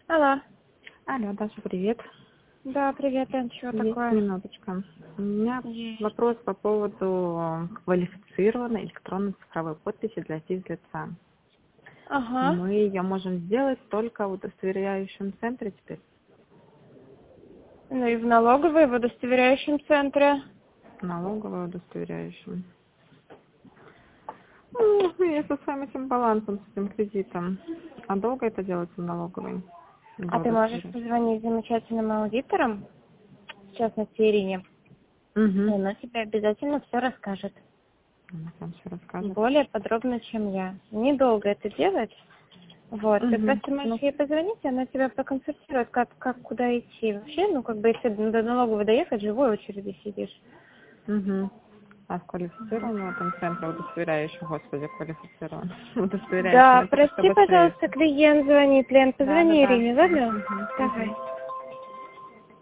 Алло. Алло, Даша, привет. Да, привет, Ань, что Есть такое? минуточка. У меня Есть. вопрос по поводу квалифицированной электронной цифровой подписи для физлица. Ага. Мы ее можем сделать только в удостоверяющем центре теперь, Ну и в налоговой, в удостоверяющем центре. налоговой удостоверяющем. Ну, я со своим этим балансом, с этим кредитом. А долго это делать в налоговой? А Для ты можешь удостоверяющей? позвонить замечательным аудиторам, в частности Ирине, и Угу. она тебе обязательно все расскажет. Она там все расскажет. Более подробно, чем я. Недолго это делать. Вот, ты Угу. просто можешь Ну, ей позвонить, и она тебя проконсультирует, как куда идти. Вообще, ну, как бы, если до налоговой доехать, в живой очереди сидишь. угу. А в квалифицированном этом центре удостоверяющем, господи, квалифицированном, удостоверяющем, Да, это как-то прости, быстрее пожалуйста, всё. клиент звонит. Лен, Да, да, позвони да, Ирине, всё. ладно? Мгм, Давай. мгм.